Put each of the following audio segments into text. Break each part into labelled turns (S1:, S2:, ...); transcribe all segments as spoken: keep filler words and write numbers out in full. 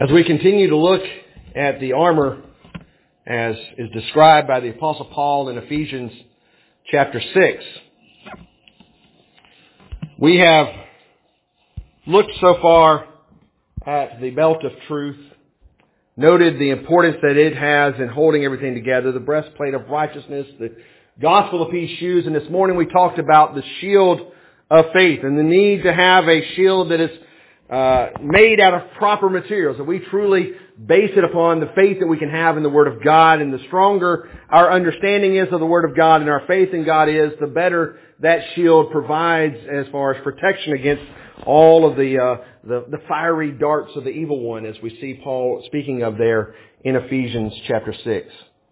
S1: As we continue to look at the armor as is described by the Apostle Paul in Ephesians chapter six, we have looked so far at the belt of truth, noted the importance that it has in holding everything together, the breastplate of righteousness, the gospel of peace shoes, and this morning we talked about the shield of faith and the need to have a shield that is uh, made out of proper materials, that we truly base it upon the faith that we can have in the Word of God. And the stronger our understanding is of the Word of God and our faith in God is, the better that shield provides as far as protection against all of the, uh, the the fiery darts of the evil one, as we see Paul speaking of there in Ephesians chapter six.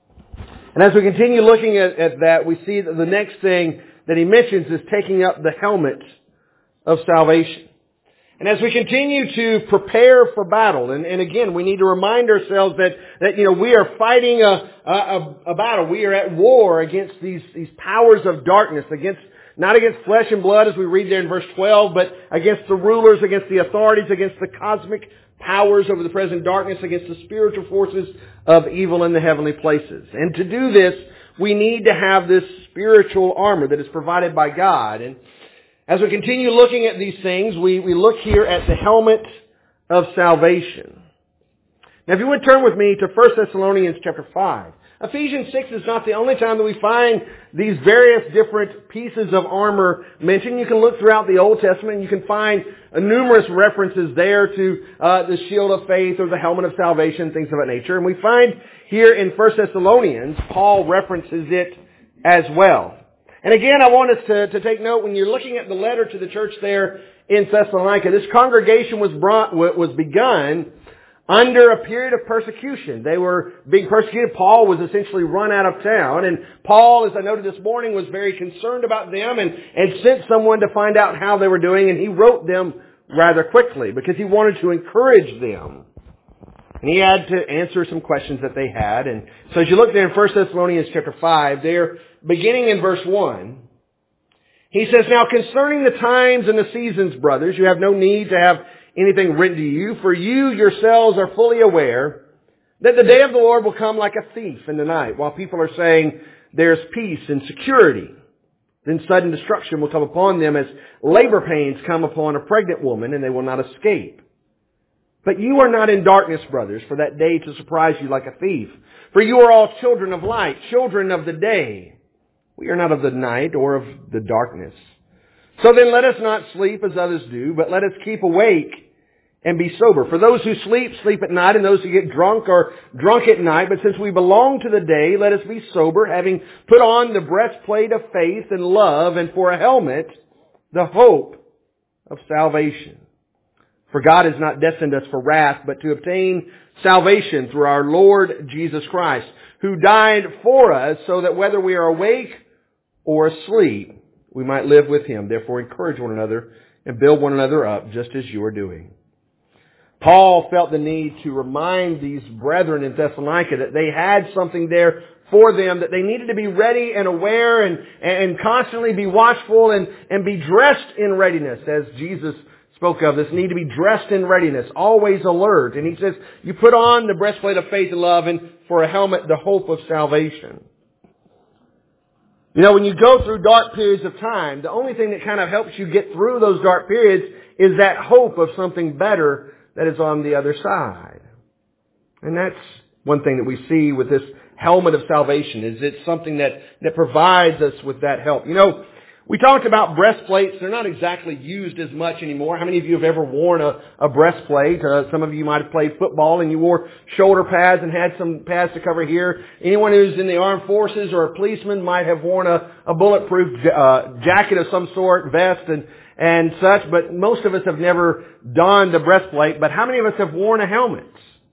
S1: And as we continue looking at, at that, we see that the next thing that he mentions is taking up the helmet of salvation. And as we continue to prepare for battle, and, and again, we need to remind ourselves that, that you know, we are fighting a, a, a battle. We are at war against these, these powers of darkness, against not against flesh and blood, as we read there in verse twelve, but against the rulers, against the authorities, against the cosmic powers over the present darkness, against the spiritual forces of evil in the heavenly places. And to do this, we need to have this spiritual armor that is provided by God. And as we continue looking at these things, we, we look here at the helmet of salvation. Now, if you would turn with me to First Thessalonians chapter five. Ephesians six is not the only time that we find these various different pieces of armor mentioned. You can look throughout the Old Testament and you can find uh, numerous references there to uh, the shield of faith or the helmet of salvation, things of that nature. And we find here in First Thessalonians, Paul references it as well. And again, I want us to, to take note, when you're looking at the letter to the church there in Thessalonica, this congregation was brought, was begun under a period of persecution. They were being persecuted. Paul was essentially run out of town. And Paul, as I noted this morning, was very concerned about them and, and sent someone to find out how they were doing. And he wrote them rather quickly because he wanted to encourage them. And he had to answer some questions that they had. And so as you look there in First Thessalonians chapter five, there, beginning in verse one, he says, "Now concerning the times and the seasons, brothers, you have no need to have anything written to you, for you yourselves are fully aware that the day of the Lord will come like a thief in the night, while people are saying there's peace and security. Then sudden destruction will come upon them as labor pains come upon a pregnant woman, and they will not escape. But you are not in darkness, brothers, for that day to surprise you like a thief. For you are all children of light, children of the day. We are not of the night or of the darkness. So then let us not sleep as others do, but let us keep awake and be sober. For those who sleep, sleep at night, and those who get drunk are drunk at night. But since we belong to the day, let us be sober, having put on the breastplate of faith and love, and for a helmet, the hope of salvation. For God has not destined us for wrath, but to obtain salvation through our Lord Jesus Christ, who died for us, so that whether we are awake or asleep, we might live with Him. Therefore, encourage one another and build one another up, just as you are doing." Paul felt the need to remind these brethren in Thessalonica that they had something there for them, that they needed to be ready and aware and, and constantly be watchful and, and be dressed in readiness, as Jesus spoke of this need to be dressed in readiness, always alert. And he says, you put on the breastplate of faith and love, and for a helmet, the hope of salvation. You know, when you go through dark periods of time, the only thing that kind of helps you get through those dark periods is that hope of something better that is on the other side. And that's one thing that we see with this helmet of salvation, is it's something that, that provides us with that help. You know, we talked about breastplates. They're not exactly used as much anymore. How many of you have ever worn a, a breastplate? Uh, some of you might have played football and you wore shoulder pads and had some pads to cover here. Anyone who's in the armed forces or a policeman might have worn a, a bulletproof uh, jacket of some sort, vest and, and such. But most of us have never donned a breastplate. But how many of us have worn a helmet?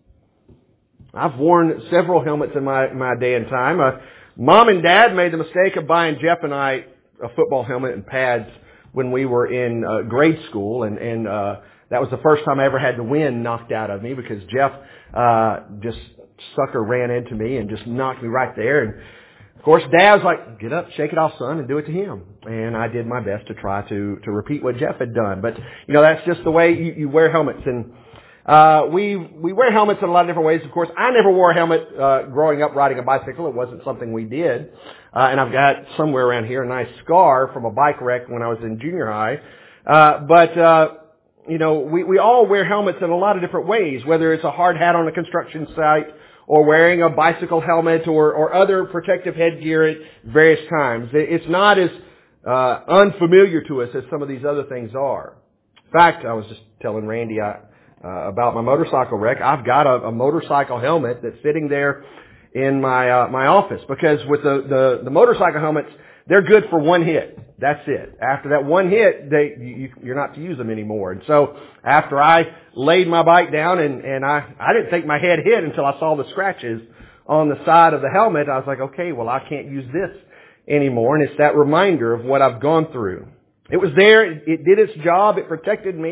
S1: I've worn several helmets in my, my day and time. Uh, Mom and Dad made the mistake of buying Jeff and I a football helmet and pads when we were in uh, grade school, and, and uh, that was the first time I ever had the wind knocked out of me, because Jeff uh, just sucker ran into me and just knocked me right there. And of course, Dad was like, "Get up, shake it off, son, and do it to him." And I did my best to try to to repeat what Jeff had done. But you know, that's just the way you, you wear helmets. And Uh, we, we wear helmets in a lot of different ways. Of course, I never wore a helmet, uh, growing up riding a bicycle. It wasn't something we did. Uh, and I've got somewhere around here a nice scar from a bike wreck when I was in junior high. Uh, but, uh, you know, we, we all wear helmets in a lot of different ways, whether it's a hard hat on a construction site or wearing a bicycle helmet or, or other protective headgear at various times. It's not as, uh, unfamiliar to us as some of these other things are. In fact, I was just telling Randy, I, Uh, about my motorcycle wreck. I've got a, a motorcycle helmet that's sitting there in my uh, my office because with the, the the motorcycle helmets, they're good for one hit. That's it. After that one hit, they you, you're not to use them anymore. And so after I laid my bike down and and I I didn't think my head hit until I saw the scratches on the side of the helmet. I was like, okay, well I can't use this anymore. And it's that reminder of what I've gone through. It was there. It, it did its job. It protected me.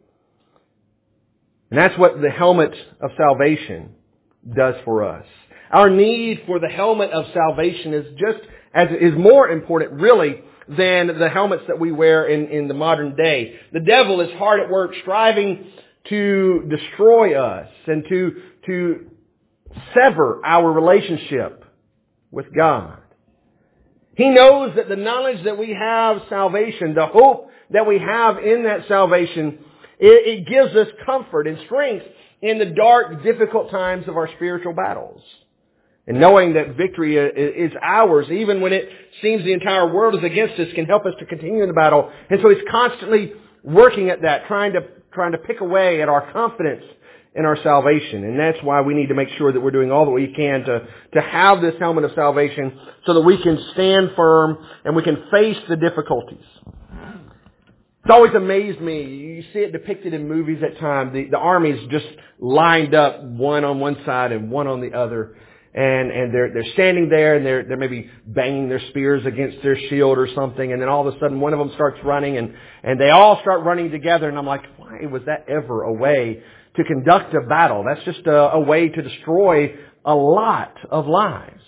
S1: And that's what the helmet of salvation does for us. Our need for the helmet of salvation is just as is more important, really, than the helmets that we wear in, in the modern day. The devil is hard at work striving to destroy us and to, to sever our relationship with God. He knows that the knowledge that we have salvation, the hope that we have in that salvation, It, it gives us comfort and strength in the dark, difficult times of our spiritual battles. And knowing that victory is ours, even when it seems the entire world is against us, can help us to continue in the battle. And so He's constantly working at that, trying to, trying to pick away at our confidence in our salvation. And that's why we need to make sure that we're doing all that we can to, to have this helmet of salvation so that we can stand firm and we can face the difficulties. It's always amazed me. You see it depicted in movies at times. The, the armies just lined up, one on one side and one on the other. And, and they're, they're standing there and they're, they're maybe banging their spears against their shield or something. And then all of a sudden one of them starts running and, and they all start running together. And I'm like, why was that ever a way to conduct a battle? That's just a, a way to destroy a lot of lives.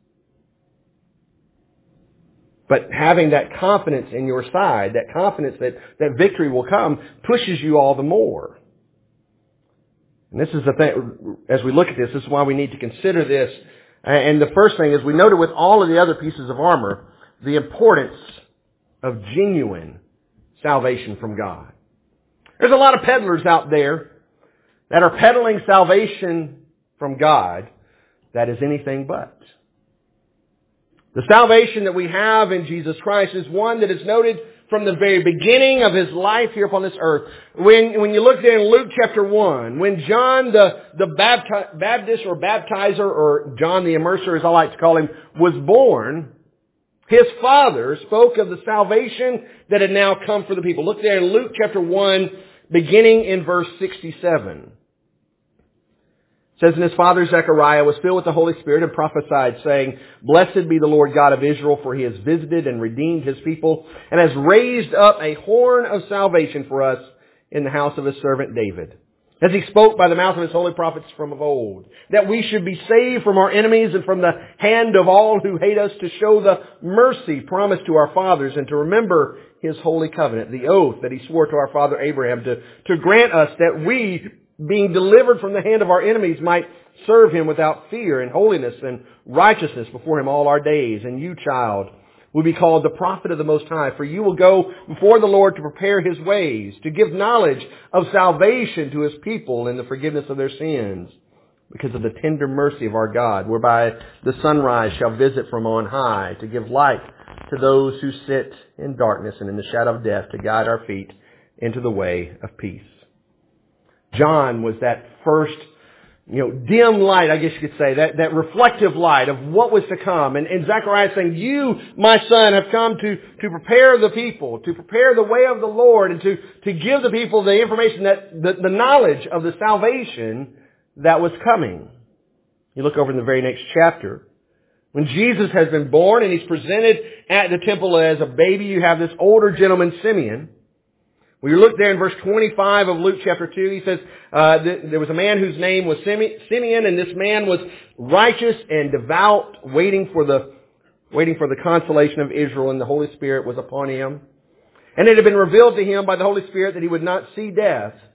S1: But having that confidence in your side, that confidence that, that victory will come, pushes you all the more. And this is the thing, as we look at this, this is why we need to consider this. And the first thing is we noted with all of the other pieces of armor, the importance of genuine salvation from God. There's a lot of peddlers out there that are peddling salvation from God that is anything but. The salvation that we have in Jesus Christ is one that is noted from the very beginning of His life here upon this earth. When, when you look there in Luke chapter one, when John the, the bapti- Baptist or baptizer, or John the immerser as I like to call him, was born, his father spoke of the salvation that had now come for the people. Look there in Luke chapter one, beginning in verse sixty-seven. It says, and his father Zechariah was filled with the Holy Spirit and prophesied, saying, Blessed be the Lord God of Israel, for He has visited and redeemed His people, and has raised up a horn of salvation for us in the house of His servant David. As He spoke by the mouth of His holy prophets from of old, that we should be saved from our enemies and from the hand of all who hate us, to show the mercy promised to our fathers, and to remember His holy covenant, the oath that He swore to our father Abraham, to, to grant us that we, being delivered from the hand of our enemies, might serve Him without fear and holiness and righteousness before Him all our days. And you, child, will be called the prophet of the Most High, for you will go before the Lord to prepare His ways, to give knowledge of salvation to His people and the forgiveness of their sins, because of the tender mercy of our God, whereby the sunrise shall visit from on high, to give light to those who sit in darkness and in the shadow of death, to guide our feet into the way of peace. John was that first, you know, dim light, I guess you could say, that, that reflective light of what was to come. And, and Zechariah is saying, you, my son, have come to, to prepare the people, to prepare the way of the Lord, and to, to give the people the information, that the, the knowledge of the salvation that was coming. You look over in the very next chapter. When Jesus has been born and He's presented at the temple as a baby, you have this older gentleman, Simeon. When you look there in verse twenty-five of Luke chapter two, he says, uh, th- there was a man whose name was Simeon, and this man was righteous and devout, waiting for the, waiting for the consolation of Israel, and the Holy Spirit was upon him. And it had been revealed to him by the Holy Spirit that he would not see death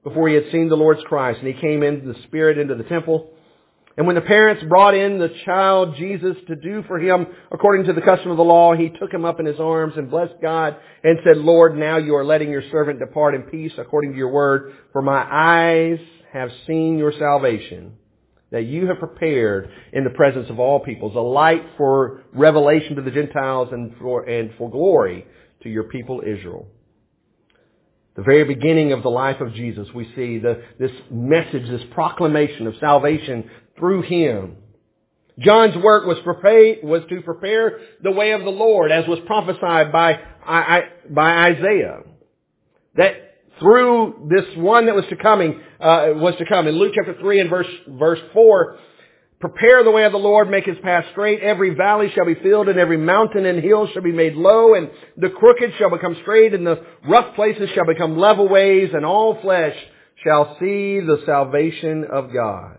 S1: before he had seen the Lord's Christ. And he came in the Spirit into the temple. And when the parents brought in the child Jesus to do for him according to the custom of the law, he took him up in his arms and blessed God and said, Lord, now you are letting your servant depart in peace according to your word. For my eyes have seen your salvation, that you have prepared in the presence of all peoples, a light for revelation to the Gentiles and for, and for glory to your people Israel. The very beginning of the life of Jesus, we see the, this message, this proclamation of salvation through him. John's work was, prepare, was to prepare the way of the Lord, as was prophesied by, by Isaiah. That through this one that was to coming, uh, was to come. In Luke chapter three and verse, verse four, prepare the way of the Lord, make his path straight. Every valley shall be filled, and every mountain and hill shall be made low, and the crooked shall become straight, and the rough places shall become level ways, and all flesh shall see the salvation of God.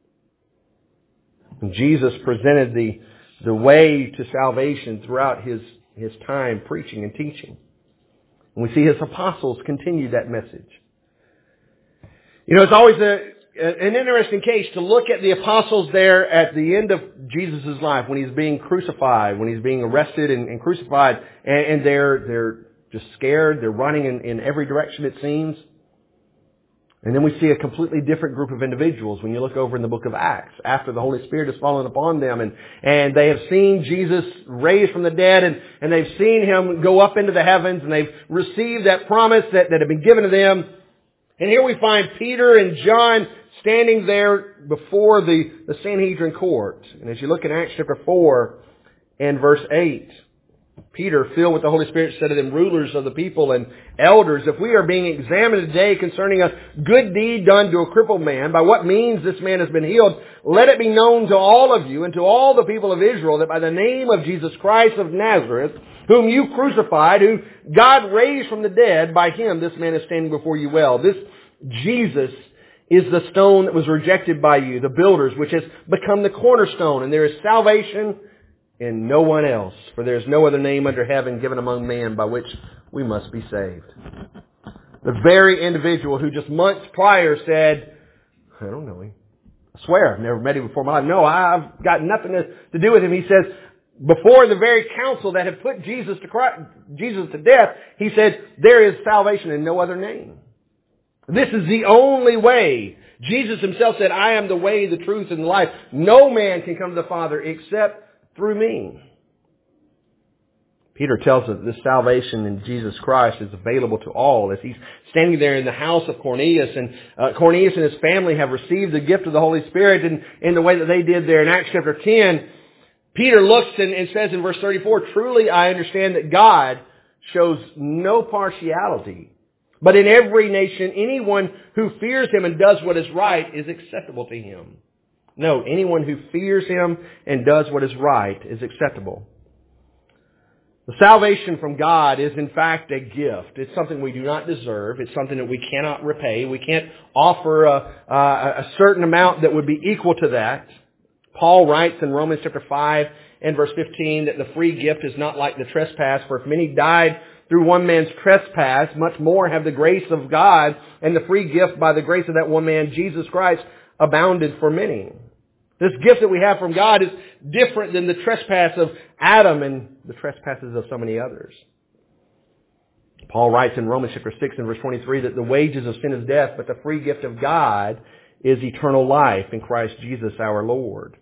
S1: And Jesus presented the, the way to salvation throughout his, his time preaching and teaching. And we see his apostles continue that message. You know, it's always a, an interesting case to look at the apostles there at the end of Jesus' life when he's being crucified, when he's being arrested and, and crucified, and, and they're, they're just scared. They're running in, in every direction, it seems. And then we see a completely different group of individuals when you look over in the book of Acts, after the Holy Spirit has fallen upon them, and, and they have seen Jesus raised from the dead, and, and they've seen him go up into the heavens, and they've received that promise that, that had been given to them. And here we find Peter and John standing there before the, the Sanhedrin court. And as you look in Acts chapter four and verse eight, Peter, filled with the Holy Spirit, said to them, rulers of the people and elders, if we are being examined today concerning a good deed done to a crippled man, by what means this man has been healed, let it be known to all of you and to all the people of Israel that by the name of Jesus Christ of Nazareth, whom you crucified, who God raised from the dead, by him this man is standing before you well. This Jesus is the stone that was rejected by you, the builders, which has become the cornerstone, and there is salvation in no one else, for there is no other name under heaven given among men by which we must be saved. The very individual who just months prior said, I don't know him. I swear I've never met him before in my life. No, I've got nothing to, to do with him. He says, before the very council that had put Jesus to Christ, Jesus to death, he said, there is salvation in no other name. This is the only way. Jesus himself said, I am the way, the truth, and the life. No man can come to the Father except through me. Peter tells us that this salvation in Jesus Christ is available to all as he's standing there in the house of Cornelius, and uh, Cornelius and his family have received the gift of the Holy Spirit in, in the way that they did there in Acts chapter ten. Peter looks and, and says in verse thirty-four, truly I understand that God shows no partiality, but in every nation anyone who fears him and does what is right is acceptable to him. No, anyone who fears him and does what is right is acceptable. The salvation from God is in fact a gift. It's something we do not deserve. It's something that we cannot repay. We can't offer a, a, a certain amount that would be equal to that. Paul writes in Romans chapter five and verse fifteen that the free gift is not like the trespass, for if many died through one man's trespass, much more have the grace of God and the free gift by the grace of that one man, Jesus Christ, abounded for many. This gift that we have from God is different than the trespass of Adam and the trespasses of so many others. Paul writes in Romans chapter six and verse twenty-three that the wages of sin is death, but the free gift of God is eternal life in Christ Jesus our Lord.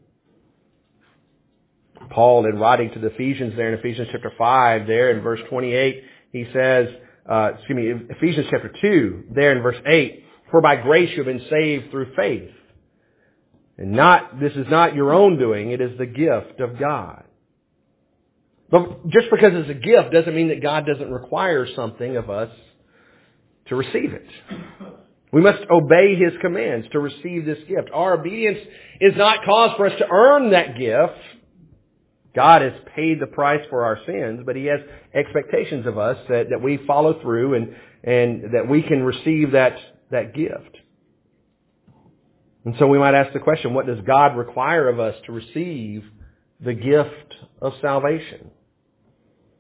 S1: Paul, in writing to the Ephesians there in Ephesians chapter five, there in verse twenty-eight, he says, uh, excuse me, Ephesians chapter two, there in verse eight, for by grace you have been saved through faith. And not, this is not your own doing, it is the gift of God. But just because it's a gift doesn't mean that God doesn't require something of us to receive it. We must obey his commands to receive this gift. Our obedience is not cause for us to earn that gift. God has paid the price for our sins, but he has expectations of us that, that we follow through and, and that we can receive that, that gift. And so we might ask the question, what does God require of us to receive the gift of salvation?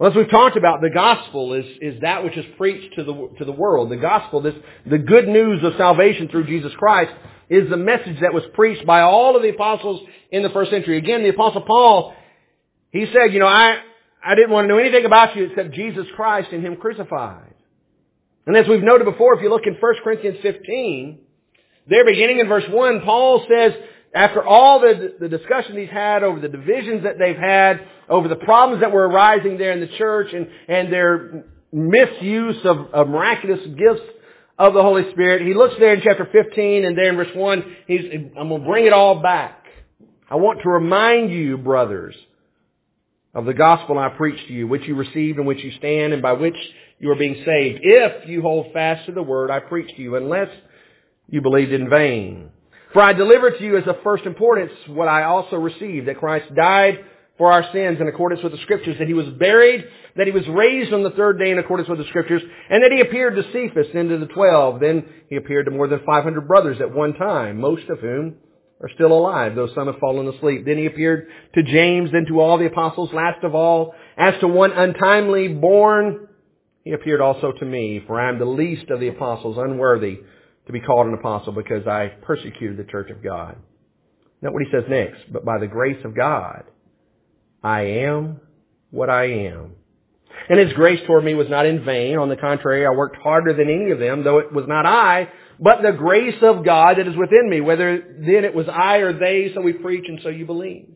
S1: Well, as we've talked about, the gospel is, is that which is preached to the, to the world. The gospel, this, the good news of salvation through Jesus Christ, is the message that was preached by all of the apostles in the first century. Again, the apostle Paul, he said, you know, I, I didn't want to know anything about you except Jesus Christ and Him crucified. And as we've noted before, if you look in First Corinthians fifteen, there beginning in verse one, Paul says, after all the, the discussion he's had over the divisions that they've had, over the problems that were arising there in the church and, and their misuse of, of miraculous gifts of the Holy Spirit, he looks there in chapter fifteen and there in verse one, he's, I'm going to bring it all back. I want to remind you, brothers, of the gospel I preached to you, which you received and which you stand and by which you are being saved, if you hold fast to the word I preached to you, unless you believed in vain. For I delivered to you as of first importance what I also received, that Christ died for our sins in accordance with the Scriptures, that He was buried, that He was raised on the third day in accordance with the Scriptures, and that He appeared to Cephas, then to the twelve. Then He appeared to more than five hundred brothers at one time, most of whom are still alive, though some have fallen asleep. Then He appeared to James, then to all the apostles. Last of all, as to one untimely born, He appeared also to me, for I am the least of the apostles, unworthy to be called an apostle, because I persecuted the church of God. Note what he says next. But by the grace of God, I am what I am. And His grace toward me was not in vain. On the contrary, I worked harder than any of them, though it was not I, but the grace of God that is within me. Whether then it was I or they, so we preach and so you believed.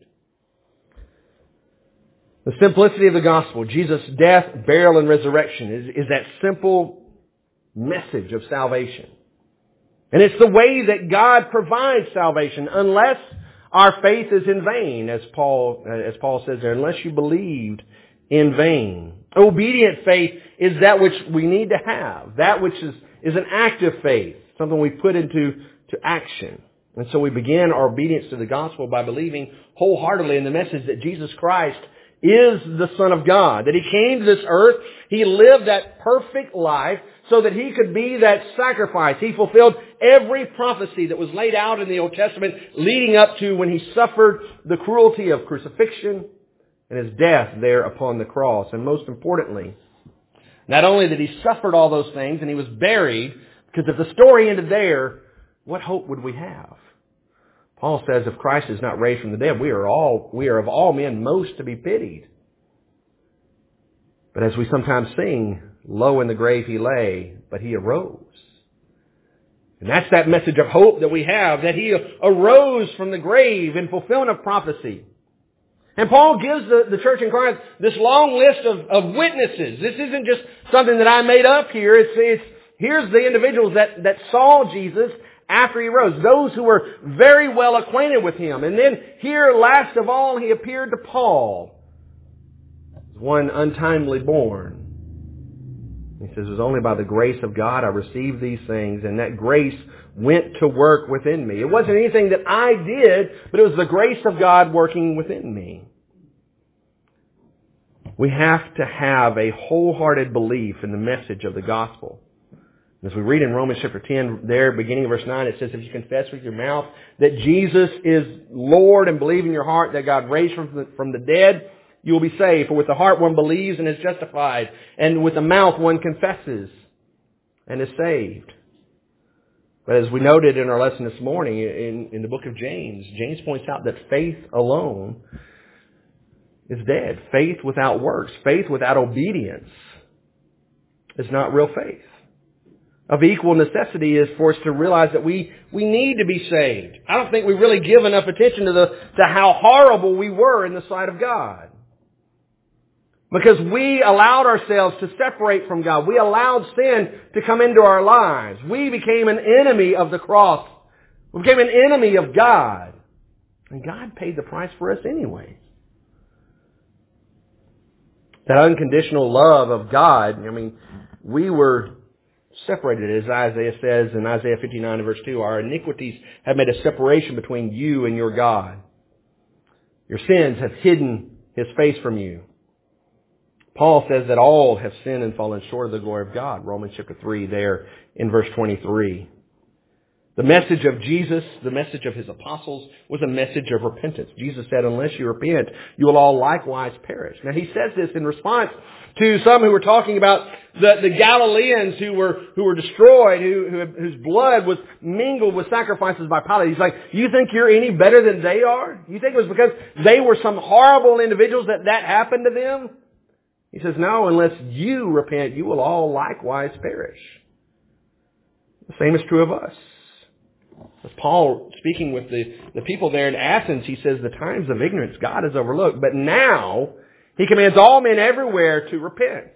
S1: The simplicity of the gospel, Jesus' death, burial, and resurrection is, is that simple message of salvation. And it's the way that God provides salvation, unless our faith is in vain, as Paul, as Paul says there, unless you believed in vain. Obedient faith is that which we need to have. That which is, is an active faith, something we put into to action. And so we begin our obedience to the gospel by believing wholeheartedly in the message that Jesus Christ is the Son of God, that He came to this earth, He lived that perfect life so that He could be that sacrifice. He fulfilled every prophecy that was laid out in the Old Testament leading up to when He suffered the cruelty of crucifixion and His death there upon the cross. And most importantly, not only that He suffered all those things and He was buried, because if the story ended there, what hope would we have? Paul says if Christ is not raised from the dead, we are all, we are of all men most to be pitied. But as we sometimes sing, low in the grave He lay, but He arose. And that's that message of hope that we have, that He arose from the grave in fulfillment of prophecy. And Paul gives the, the church in Corinth this long list of, of witnesses. This isn't just something that I made up here. It's, it's here's the individuals that, that saw Jesus after He rose. Those who were very well acquainted with Him. And then here, last of all, He appeared to Paul, one untimely born. He says, it was only by the grace of God I received these things, and that grace went to work within me. It wasn't anything that I did, but it was the grace of God working within me. We have to have a wholehearted belief in the message of the gospel. As we read in Romans chapter ten, there, beginning of verse nine, it says, if you confess with your mouth that Jesus is Lord and believe in your heart that God raised from the, from the dead, you will be saved. For with the heart one believes and is justified, and with the mouth one confesses and is saved. But as we noted in our lesson this morning in, in the book of James, James points out that faith alone is dead. Faith without works, faith without obedience is not real faith. Of equal necessity is for us to realize that we, we need to be saved. I don't think we really give enough attention to the to how horrible we were in the sight of God. Because we allowed ourselves to separate from God. We allowed sin to come into our lives. We became an enemy of the cross. We became an enemy of God. And God paid the price for us anyway. That unconditional love of God, I mean, we were separated, as Isaiah says in Isaiah fifty-nine and verse two. Our iniquities have made a separation between you and your God. Your sins have hidden His face from you. Paul says that all have sinned and fallen short of the glory of God. Romans chapter three there in verse twenty-three. The message of Jesus, the message of his apostles, was a message of repentance. Jesus said, unless you repent, you will all likewise perish. Now he says this in response to some who were talking about the, the Galileans who were who were destroyed, who, who whose blood was mingled with sacrifices by Pilate. He's like, you think you're any better than they are? You think it was because they were some horrible individuals that that happened to them? He says, no, unless you repent, you will all likewise perish. The same is true of us. As Paul, speaking with the, the people there in Athens, he says the times of ignorance God has overlooked, but now he commands all men everywhere to repent.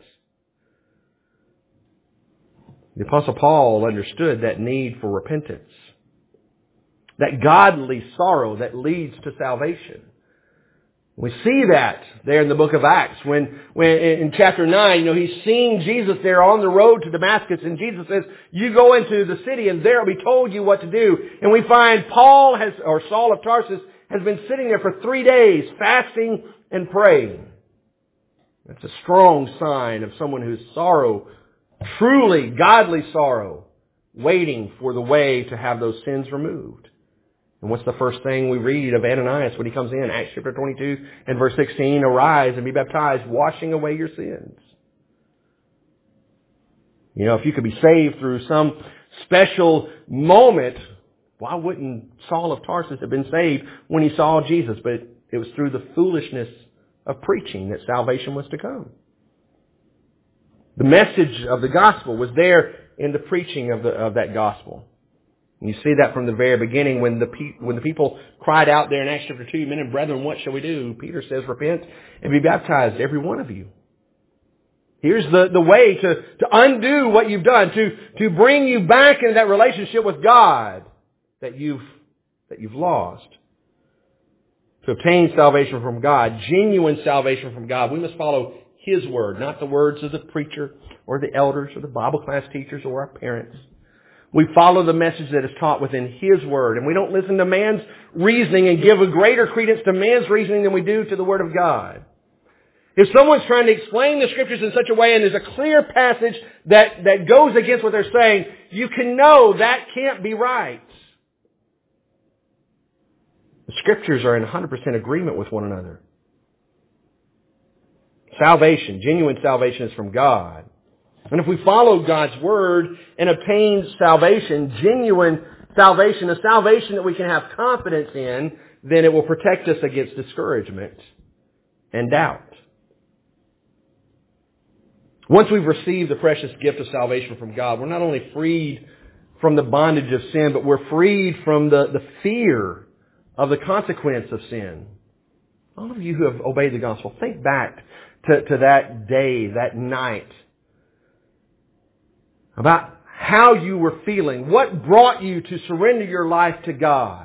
S1: The Apostle Paul understood that need for repentance, that godly sorrow that leads to salvation. We see that there in the book of Acts when, when in chapter nine, you know, he's seeing Jesus there on the road to Damascus, and Jesus says, you go into the city and there will be told you what to do. And we find Paul has, or Saul of Tarsus has been sitting there for three days fasting and praying. That's a strong sign of someone whose sorrow, truly godly sorrow, waiting for the way to have those sins removed. And what's the first thing we read of Ananias when he comes in? Acts chapter twenty-two and verse sixteen, arise and be baptized, washing away your sins. You know, if you could be saved through some special moment, why wouldn't Saul of Tarsus have been saved when he saw Jesus? But it was through the foolishness of preaching that salvation was to come. The message of the gospel was there in the preaching of the of that gospel. And you see that from the very beginning when the pe- when the people cried out there in Acts chapter two, men and brethren, what shall we do? Peter says, repent and be baptized, every one of you. Here's the, the way to, to undo what you've done, to, to bring you back into that relationship with God that you've, that you've lost. To obtain salvation from God, genuine salvation from God, we must follow His Word, not the words of the preacher or the elders or the Bible class teachers or our parents. We follow the message that is taught within His Word, and we don't listen to man's reasoning and give a greater credence to man's reasoning than we do to the Word of God. If someone's trying to explain the Scriptures in such a way and there's a clear passage that, that goes against what they're saying, you can know that can't be right. The Scriptures are in one hundred percent agreement with one another. Salvation, genuine salvation is from God. And if we follow God's Word and obtain salvation, genuine salvation, a salvation that we can have confidence in, then it will protect us against discouragement and doubt. Once we've received the precious gift of salvation from God, we're not only freed from the bondage of sin, but we're freed from the, the fear of the consequence of sin. All of you who have obeyed the gospel, think back to, to that day, that night, about how you were feeling. What brought you to surrender your life to God?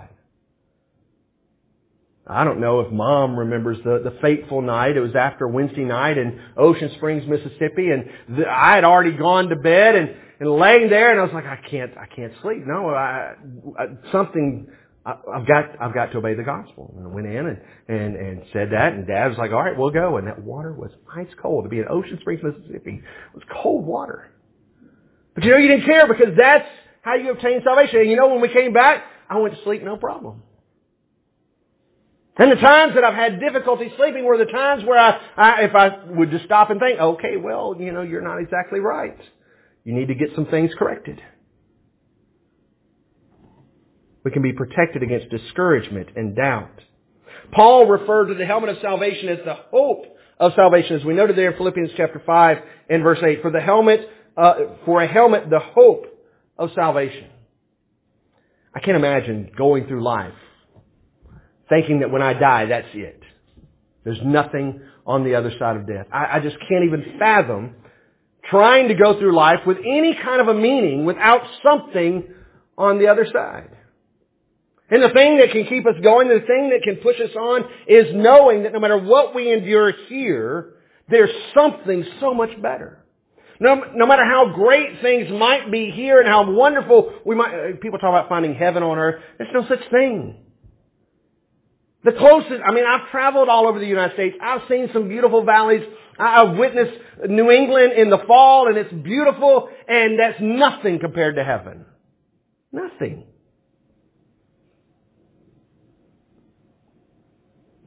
S1: I don't know if Mom remembers the, the fateful night. It was after Wednesday night in Ocean Springs, Mississippi, and the, I had already gone to bed and, and laying there, and I was like, I can't, I can't sleep. No, I, I, something. I, I've got, I've got to obey the gospel. And I went in and, and and said that, and Dad was like, all right, we'll go. And that water was ice cold. To be in Ocean Springs, Mississippi, it was cold water. But you know, you didn't care because that's how you obtain salvation. And you know, when we came back, I went to sleep, no problem. And the times that I've had difficulty sleeping were the times where I, I, if I would just stop and think, okay, well, you know, you're not exactly right. You need to get some things corrected. We can be protected against discouragement and doubt. Paul referred to the helmet of salvation as the hope of salvation, as we noted there in Philippians chapter five and verse eight. For the helmet, uh, for a helmet, the hope of salvation. I can't imagine going through life thinking that when I die, that's it. There's nothing on the other side of death. I, I just can't even fathom trying to go through life with any kind of a meaning without something on the other side. And the thing that can keep us going, the thing that can push us on, is knowing that no matter what we endure here, there's something so much better. No, no matter how great things might be here and how wonderful we might, people talk about finding heaven on earth. There's no such thing. The closest, I mean, I've traveled all over the United States. I've seen some beautiful valleys. I've witnessed New England in the fall, and it's beautiful, and that's nothing compared to heaven. Nothing.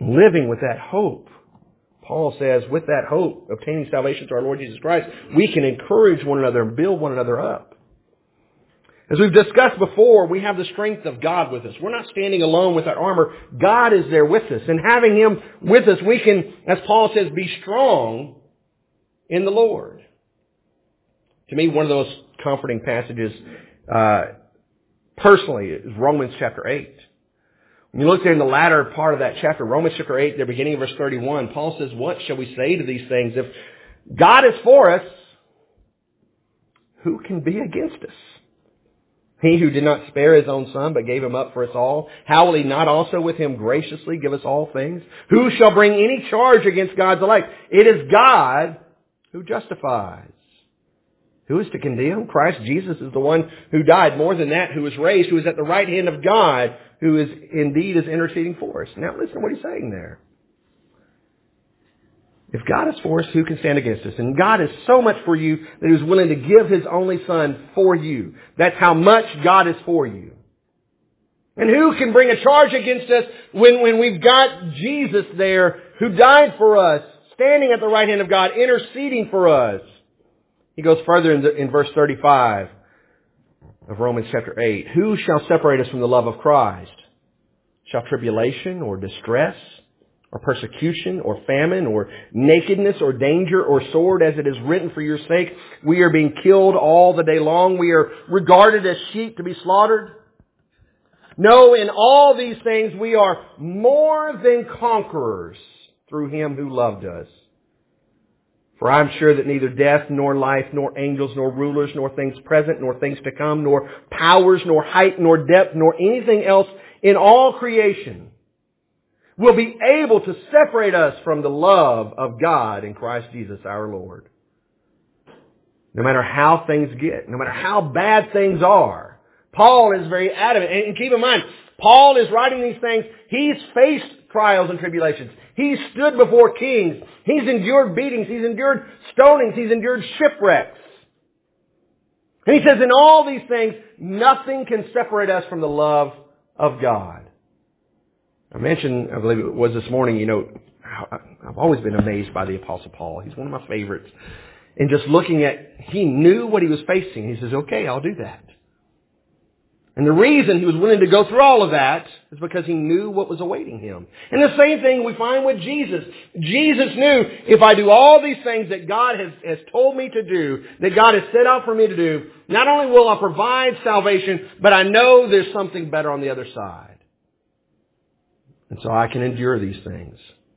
S1: living with that hope. Paul says, with that hope, obtaining salvation through our Lord Jesus Christ, we can encourage one another and build one another up. As we've discussed before, we have the strength of God with us. We're not standing alone with our armor. God is there with us. And having Him with us, we can, as Paul says, be strong in the Lord. To me, one of those comforting passages, uh, personally, is Romans chapter eight. When you look there in the latter part of that chapter, Romans chapter eight, the beginning of verse thirty-one, Paul says, what shall we say to these things? If God is for us, who can be against us? He who did not spare His own Son, but gave Him up for us all, how will He not also with Him graciously give us all things? Who shall bring any charge against God's elect? It is God who justifies. Who is to condemn? Christ Jesus is the one who died. More than that, who was raised, who is at the right hand of God, who is indeed is interceding for us. Now listen to what he's saying there. If God is for us, who can stand against us? And God is so much for you that He was willing to give His only Son for you. That's how much God is for you. And who can bring a charge against us when, when we've got Jesus there who died for us, standing at the right hand of God, interceding for us? He goes further in, the, in verse thirty-five of Romans chapter eight. Who shall separate us from the love of Christ? Shall tribulation or distress or persecution or famine or nakedness or danger or sword, as it is written, for your sake we are being killed all the day long. We are regarded as sheep to be slaughtered. No, in all these things we are more than conquerors through Him who loved us. For I am sure that neither death, nor life, nor angels, nor rulers, nor things present, nor things to come, nor powers, nor height, nor depth, nor anything else in all creation will be able to separate us from the love of God in Christ Jesus our Lord. No matter how things get, no matter how bad things are, Paul is very adamant. And keep in mind, Paul is writing these things. He's faced trials and tribulations. He's stood before kings. He's endured beatings. He's endured stonings. He's endured shipwrecks. And he says, in all these things, nothing can separate us from the love of God. I mentioned, I believe it was this morning, you know, I've always been amazed by the Apostle Paul. He's one of my favorites. And just looking at, he knew what he was facing. He says, okay, I'll do that. And the reason he was willing to go through all of that is because he knew what was awaiting him. And the same thing we find with Jesus. Jesus knew, if I do all these things that God has, has told me to do, that God has set out for me to do, not only will I provide salvation, but I know there's something better on the other side. And so I can endure these things.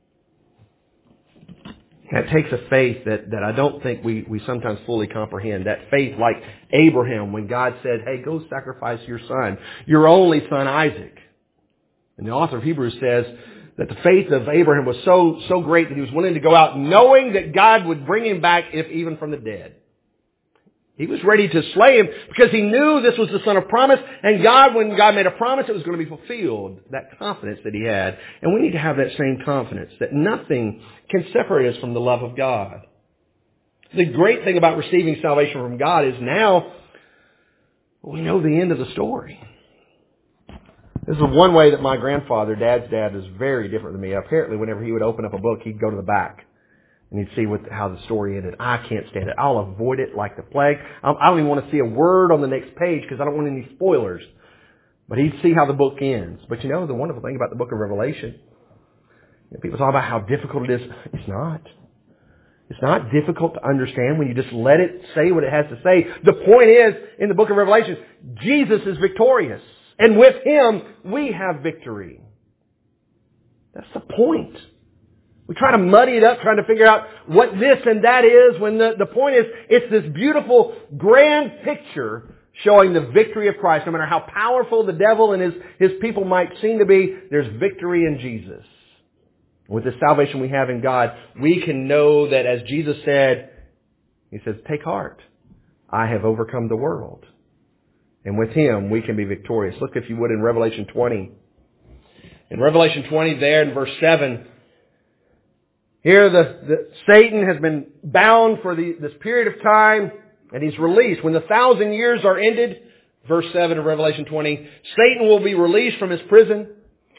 S1: That takes a faith that, that I don't think we, we sometimes fully comprehend. That faith like Abraham when God said, hey, go sacrifice your son, your only son Isaac. And the author of Hebrews says that the faith of Abraham was so, so great that he was willing to go out knowing that God would bring him back, if even from the dead. He was ready to slay him because he knew this was the son of promise. And God, when God made a promise, it was going to be fulfilled. That confidence that he had. And we need to have that same confidence that nothing can separate us from the love of God. The great thing about receiving salvation from God is now we know the end of the story. This is one way that my grandfather, Dad's dad, is very different than me. Apparently, whenever he would open up a book, he'd go to the back. And you'd see what, how the story ended. I can't stand it. I'll avoid it like the plague. I don't even want to see a word on the next page because I don't want any spoilers. But he'd see how the book ends. But you know, the wonderful thing about the book of Revelation, you know, people talk about how difficult it is. It's not. It's not difficult to understand when you just let it say what it has to say. The point is, in the book of Revelation, Jesus is victorious. And with Him, we have victory. That's the point. We try to muddy it up, trying to figure out what this and that is, when the, the point is, it's this beautiful, grand picture showing the victory of Christ. No matter how powerful the devil and his, his people might seem to be, there's victory in Jesus. With the salvation we have in God, we can know that as Jesus said, He says, take heart. I have overcome the world. And with Him, we can be victorious. Look, if you would, in Revelation twenty. In Revelation twenty, there in verse seven, here, the, the Satan has been bound for the, this period of time, and he's released. When the thousand years are ended, verse seven of Revelation twenty, Satan will be released from his prison,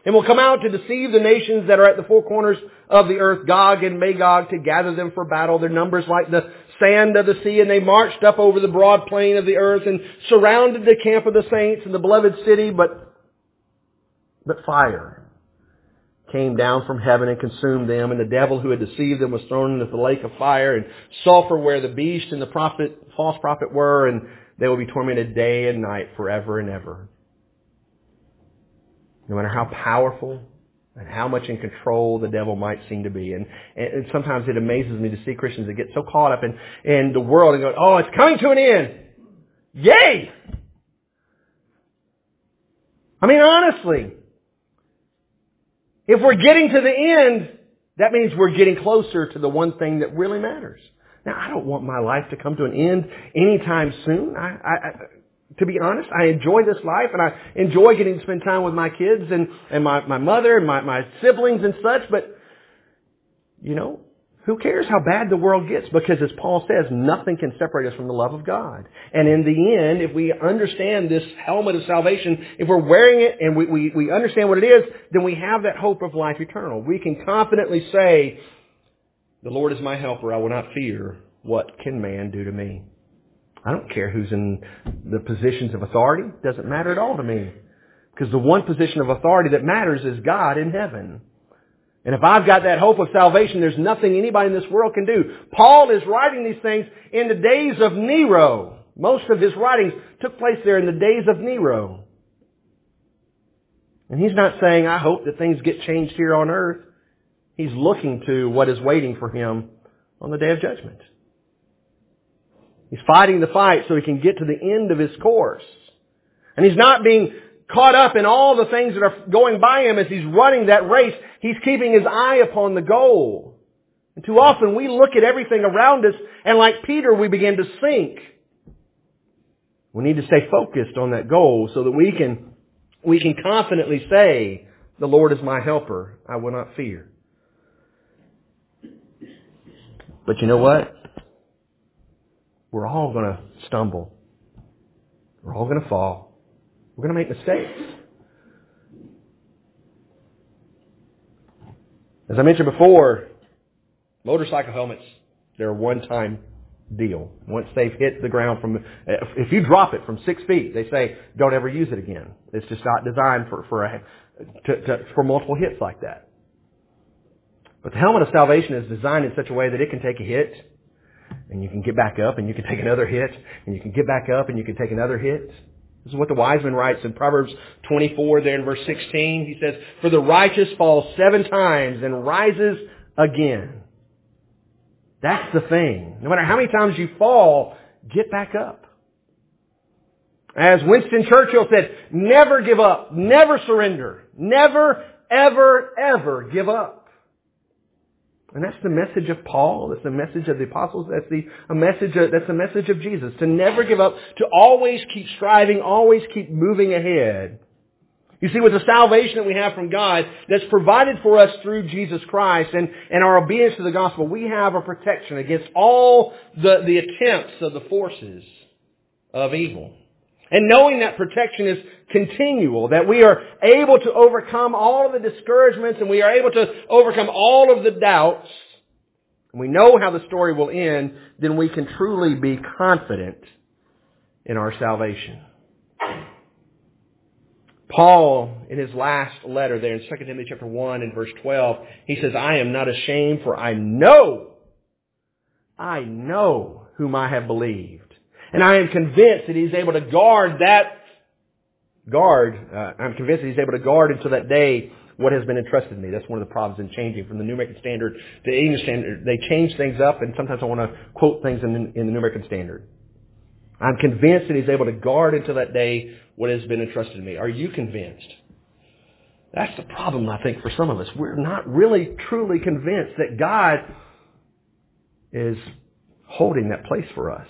S1: and will come out to deceive the nations that are at the four corners of the earth, Gog and Magog, to gather them for battle. Their numbers like the sand of the sea, and they marched up over the broad plain of the earth and surrounded the camp of the saints and the beloved city, but, but fire came down from heaven and consumed them, and the devil who had deceived them was thrown into the lake of fire and sulfur where the beast and the prophet, false prophet were, and they will be tormented day and night forever and ever. No matter how powerful and how much in control the devil might seem to be. And, and sometimes it amazes me to see Christians that get so caught up in, in the world and go, oh, it's coming to an end. Yay! I mean, honestly, if we're getting to the end, that means we're getting closer to the one thing that really matters. Now, I don't want my life to come to an end anytime soon. I, I, I, to be honest, I enjoy this life, and I enjoy getting to spend time with my kids and, and my, my mother and my, my siblings and such, but, you know, who cares how bad the world gets? Because as Paul says, nothing can separate us from the love of God. And in the end, if we understand this helmet of salvation, if we're wearing it and we, we, we understand what it is, then we have that hope of life eternal. We can confidently say, the Lord is my helper, I will not fear. What can man do to me? I don't care who's in the positions of authority. It doesn't matter at all to me. Because the one position of authority that matters is God in heaven. And if I've got that hope of salvation, there's nothing anybody in this world can do. Paul is writing these things in the days of Nero. Most of his writings took place there in the days of Nero. And he's not saying, I hope that things get changed here on earth. He's looking to what is waiting for him on the day of judgment. He's fighting the fight so he can get to the end of his course. And he's not being caught up in all the things that are going by him as he's running that race. He's keeping his eye upon the goal. And too often we look at everything around us and like Peter we begin to sink. We need to stay focused on that goal so that we can, we can confidently say, the Lord is my helper, I will not fear. But you know what? We're all going to stumble. We're all going to fall. We're going to make mistakes. As I mentioned before, motorcycle helmets, they're a one-time deal. Once they've hit the ground from, if you drop it from six feet, they say, don't ever use it again. It's just not designed for, for, a, to, to, for multiple hits like that. But the helmet of salvation is designed in such a way that it can take a hit, and you can get back up, and you can take another hit, and you can get back up, and you can take another hit. This is what the wise man writes in Proverbs twenty-four, there in verse sixteen. He says, for the righteous falls seven times and rises again. That's the thing. No matter how many times you fall, get back up. As Winston Churchill said, never give up, never surrender, never, ever, ever give up. And that's the message of Paul. That's the message of the apostles. That's the a message. Of, that's the message of Jesus. To never give up. To always keep striving. Always keep moving ahead. You see, with the salvation that we have from God, that's provided for us through Jesus Christ and, and our obedience to the gospel, we have a protection against all the, the attempts of the forces of evil. And knowing that protection is continual, that we are able to overcome all of the discouragements and we are able to overcome all of the doubts, and we know how the story will end, then we can truly be confident in our salvation. Paul, in his last letter there in Second Timothy chapter one and verse twelve, he says, I am not ashamed, for I know, I know whom I have believed. And I am convinced that he's able to guard that, guard, uh, I'm convinced that he's able to guard until that day what has been entrusted to me. That's one of the problems in changing from the New American Standard to the English Standard. They change things up, and sometimes I want to quote things in the, in the New American Standard. I'm convinced that he's able to guard until that day what has been entrusted to me. Are you convinced? That's the problem, I think, for some of us. We're not really, truly convinced that God is holding that place for us.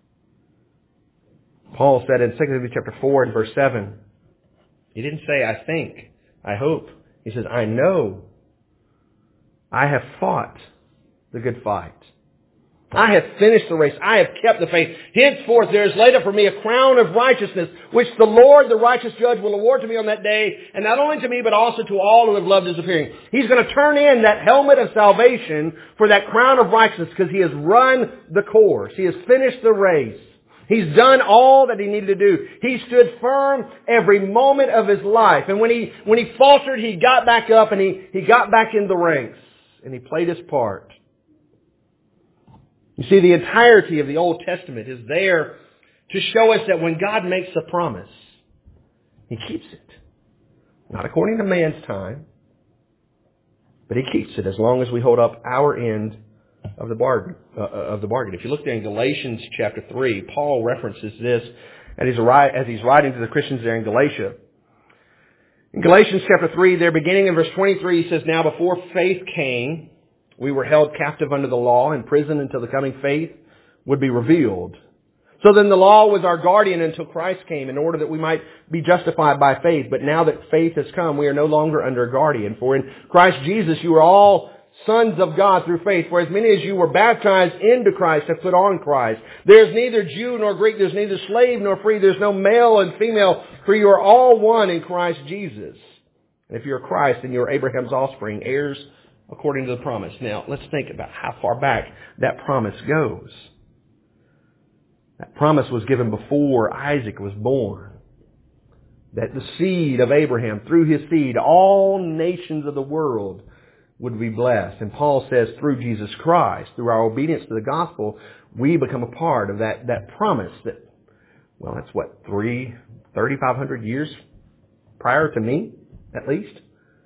S1: Paul said in Second Timothy chapter four and verse seven, he didn't say, I think, I hope. He says, I know, I have fought the good fight. I have finished the race. I have kept the faith. Henceforth there is laid up for me a crown of righteousness, which the Lord, the righteous judge, will award to me on that day, and not only to me, but also to all who have loved his appearing. He's going to turn in that helmet of salvation for that crown of righteousness because he has run the course. He has finished the race. He's done all that he needed to do. He stood firm every moment of his life. And when he, when he faltered, he got back up and he, he got back in the ranks. And he played his part. You see, the entirety of the Old Testament is there to show us that when God makes a promise, he keeps it. Not according to man's time, but he keeps it as long as we hold up our end of the bargain. Uh, of the bargain. If you look there in Galatians chapter three, Paul references this as he's, as he's writing to the Christians there in Galatia. In Galatians chapter three, there beginning in verse twenty-three, he says, "Now before faith came, we were held captive under the law, in prison until the coming faith would be revealed. So then the law was our guardian until Christ came, in order that we might be justified by faith. But now that faith has come, we are no longer under a guardian. For in Christ Jesus you are all sons of God through faith. For as many as you were baptized into Christ have put on Christ. There is neither Jew nor Greek, there is neither slave nor free, there is no male and female, for you are all one in Christ Jesus. And if you are Christ, then you are Abraham's offspring, heirs according to the promise." Now, let's think about how far back that promise goes. That promise was given before Isaac was born. That the seed of Abraham, through his seed, all nations of the world would be blessed. And Paul says through Jesus Christ, through our obedience to the gospel, we become a part of that, that promise that, well, that's what, three, thirty-five hundred years prior to me, at least.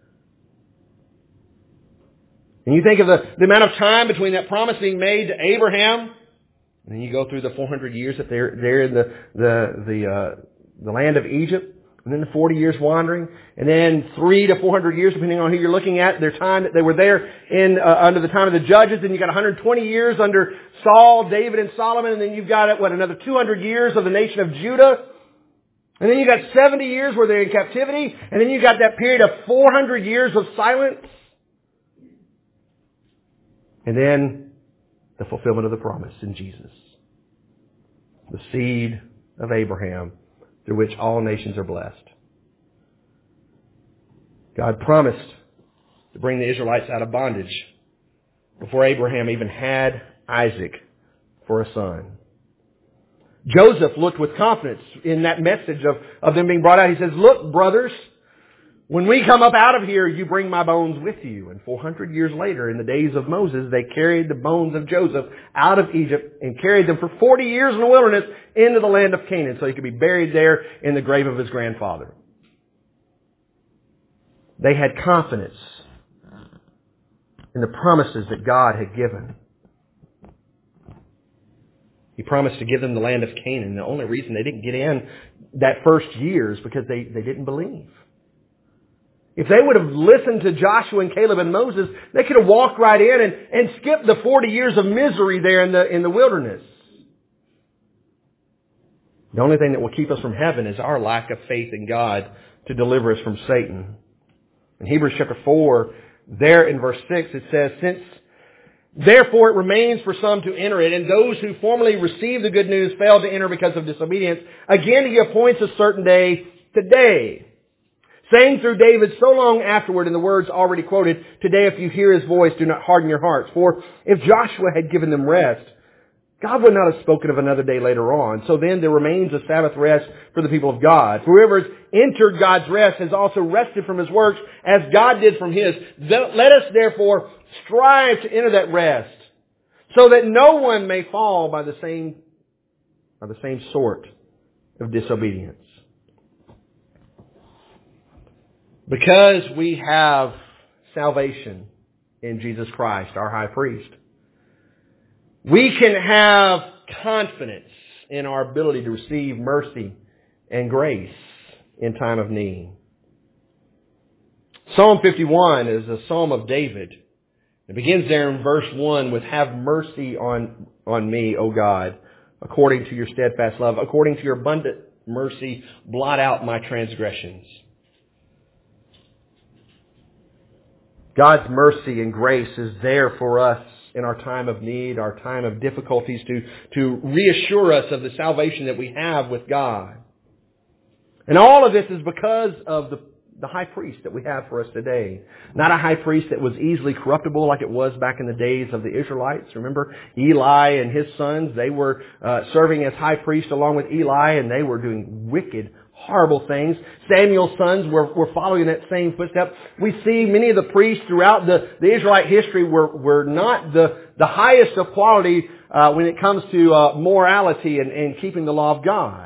S1: And you think of the, the amount of time between that promise being made to Abraham, and then you go through the four hundred years that they're, they're in the, the, the, uh, the land of Egypt, and then the forty years wandering, and then three to four hundred years, depending on who you're looking at, their time that they were there in, uh, under the time of the judges, and you got one hundred twenty years under Saul, David, and Solomon, and then you've got, what, another two hundred years of the nation of Judah, and then you got seventy years where they're in captivity, and then you got that period of four hundred years of silence. And then the fulfillment of the promise in Jesus. The seed of Abraham through which all nations are blessed. God promised to bring the Israelites out of bondage before Abraham even had Isaac for a son. Joseph looked with confidence in that message of, of them being brought out. He says, "Look, brothers, when we come up out of here, you bring my bones with you." And four hundred years later, in the days of Moses, they carried the bones of Joseph out of Egypt and carried them for forty years in the wilderness into the land of Canaan so he could be buried there in the grave of his grandfather. They had confidence in the promises that God had given. He promised to give them the land of Canaan. The only reason they didn't get in that first year is because they, they didn't believe. If they would have listened to Joshua and Caleb and Moses, they could have walked right in and, and skipped the forty years of misery there in the, in the wilderness. The only thing that will keep us from heaven is our lack of faith in God to deliver us from Satan. In Hebrews chapter four, there in verse six, it says, "Since therefore it remains for some to enter it, and those who formerly received the good news failed to enter because of disobedience, again he appoints a certain day, today, saying through David so long afterward in the words already quoted, 'Today if you hear his voice, do not harden your hearts.' For if Joshua had given them rest, God would not have spoken of another day later on. So then there remains a Sabbath rest for the people of God. Whoever has entered God's rest has also rested from his works as God did from his. Let us therefore strive to enter that rest, so that no one may fall by the same, by the same sort of disobedience." Because we have salvation in Jesus Christ, our high priest, we can have confidence in our ability to receive mercy and grace in time of need. Psalm fifty-one is a psalm of David. It begins there in verse one with, "Have mercy on, on me, O God, according to your steadfast love. According to your abundant mercy, blot out my transgressions." God's mercy and grace is there for us in our time of need, our time of difficulties, to, to reassure us of the salvation that we have with God. And all of this is because of the, the high priest that we have for us today. Not a high priest that was easily corruptible like it was back in the days of the Israelites. Remember, Eli and his sons, they were uh, serving as high priest along with Eli, and they were doing wicked, horrible things. Samuel's sons were, were following that same footstep. We see many of the priests throughout the, the Israelite history were, were not the, the highest of quality uh, when it comes to uh, morality and, and keeping the law of God.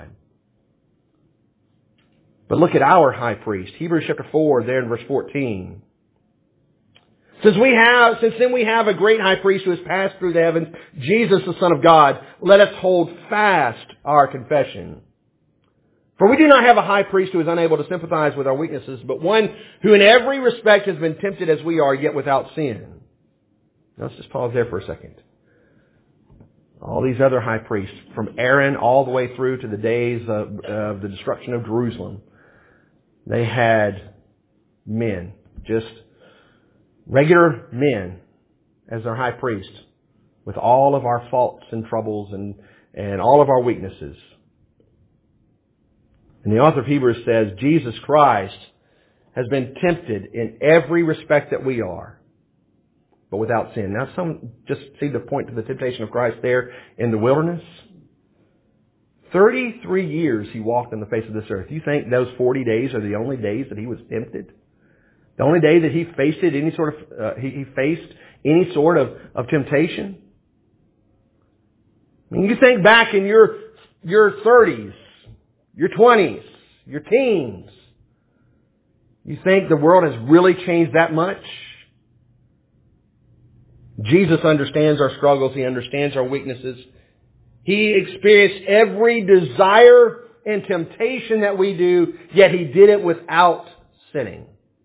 S1: But look at our high priest. Hebrews chapter four, there in verse fourteen. Since we have, since then we have a great high priest who has passed through the heavens, Jesus the Son of God, let us hold fast our confession. For we do not have a high priest who is unable to sympathize with our weaknesses, but one who in every respect has been tempted as we are, yet without sin. Now let's just pause there for a second. All these other high priests, from Aaron all the way through to the days of, of the destruction of Jerusalem, they had men, just regular men as their high priest, with all of our faults and troubles and, and all of our weaknesses. And the author of Hebrews says, Jesus Christ has been tempted in every respect that we are, but without sin. Now some just see the point to the temptation of Christ there in the wilderness. thirty-three years he walked on the face of this earth. You think those forty days are the only days that he was tempted? The only day that he faced it, any sort of, uh, he, he faced any sort of, of temptation? I mean, you think back in your, your thirties, your twenties, your teens. You think the world has really changed that much? Jesus understands our struggles. He understands our weaknesses. He experienced every desire and temptation that we do, yet He did it without sinning.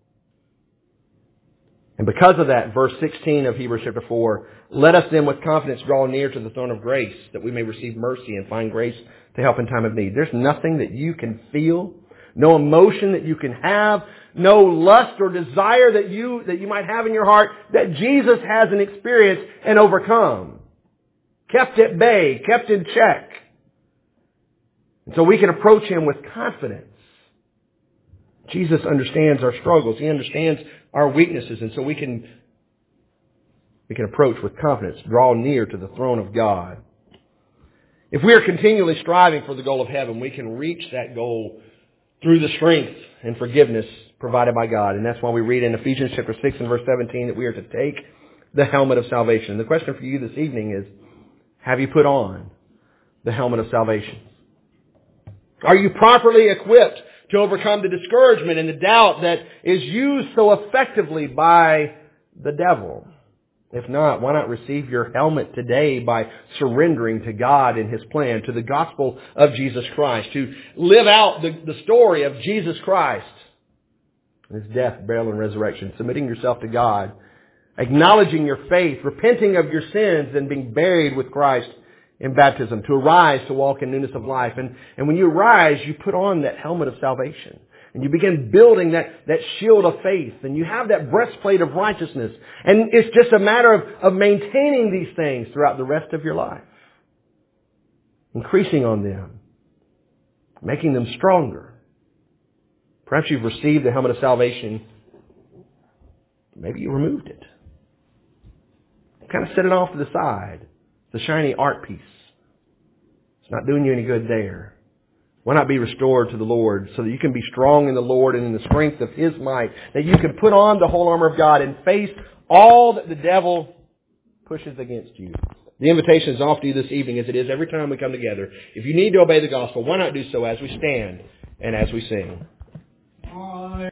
S1: And because of that, verse sixteen of Hebrews chapter four, let us then with confidence draw near to the throne of grace, that we may receive mercy and find grace to help in time of need. There's nothing that you can feel, no emotion that you can have, no lust or desire that you, that you might have in your heart that Jesus hasn't experienced and overcome. Kept at bay, kept in check. And so we can approach Him with confidence. Jesus understands our struggles. He understands our weaknesses. And so we can, we can approach with confidence, draw near to the throne of God. If we are continually striving for the goal of heaven, we can reach that goal through the strength and forgiveness provided by God. And that's why we read in Ephesians chapter six and verse seventeen that we are to take the helmet of salvation. And the question for you this evening is, have you put on the helmet of salvation? Are you properly equipped to overcome the discouragement and the doubt that is used so effectively by the devil? If not, why not receive your helmet today by surrendering to God and His plan, to the gospel of Jesus Christ, to live out the, the story of Jesus Christ, His death, burial, and resurrection, submitting yourself to God, acknowledging your faith, repenting of your sins, and being buried with Christ in baptism, to arise to walk in newness of life. And, and when you arise, you put on that helmet of salvation. And you begin building that, that shield of faith. And you have that breastplate of righteousness. And it's just a matter of, of maintaining these things throughout the rest of your life. Increasing on them. Making them stronger. Perhaps you've received the helmet of salvation. Maybe you removed it. Kind of set it off to the side. It's a shiny art piece. It's not doing you any good there. Why not be restored to the Lord so that you can be strong in the Lord and in the strength of His might, that you can put on the whole armor of God and face all that the devil pushes against you. The invitation is off to you this evening as it is every time we come together. If you need to obey the gospel, why not do so as we stand and as we sing?